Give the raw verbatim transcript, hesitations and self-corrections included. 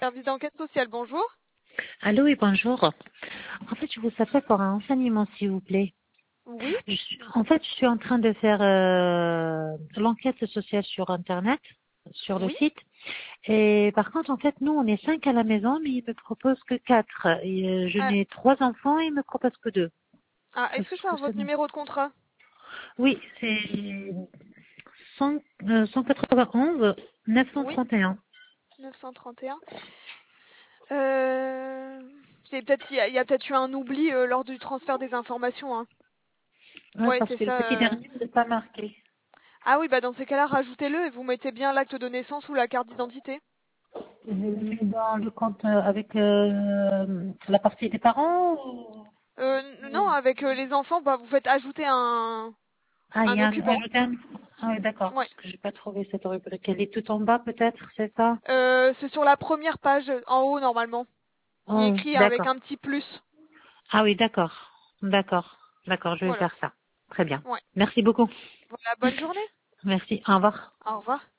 Service d'enquête sociale, bonjour. Allô et bonjour. En fait, je vous appelle pour un renseignement, s'il vous plaît. Oui, Je suis- en fait, je suis en train de faire euh, l'enquête sociale sur Internet, sur le oui. site. Et par contre, en fait, nous, on est cinq à la maison, mais ils me proposent que quatre. Et, euh, je Ah, n'ai trois enfants et ils me proposent que deux. ah, est-ce que je peux Est-ce que avoir ça votre me- numéro de contrat? Oui, c'est cent, euh, cent quatre-vingt-onze Oui, neuf cent trente et un. neuf cent trente et un. Euh, c'est peut-être, il y a, il y a peut-être eu un oubli euh, lors du transfert des informations, hein. Ouais, Ouais, parce c'est que le ça. petit euh. dernier n'est pas marqué. Ah oui, bah dans ces cas-là, rajoutez-le et vous mettez bien l'acte de naissance ou la carte d'identité. Je le mets dans le compte euh, avec euh, la partie des parents ou... Euh, n- non, avec euh, les enfants, bah vous faites ajouter un, Ah, il un y a un, occupant. ajouter un... Ah oui, d'accord, Ouais. parce que j'ai pas trouvé cette rubrique. Elle est tout en bas peut-être, c'est ça? Euh, c'est sur la première page, en haut normalement. Il est Oh, écrit avec d'accord. un petit plus. Ah oui, d'accord. D'accord. D'accord, je vais Voilà. faire ça. Très bien. Ouais. Merci beaucoup. Voilà, bonne journée. Merci. Au revoir. Au revoir.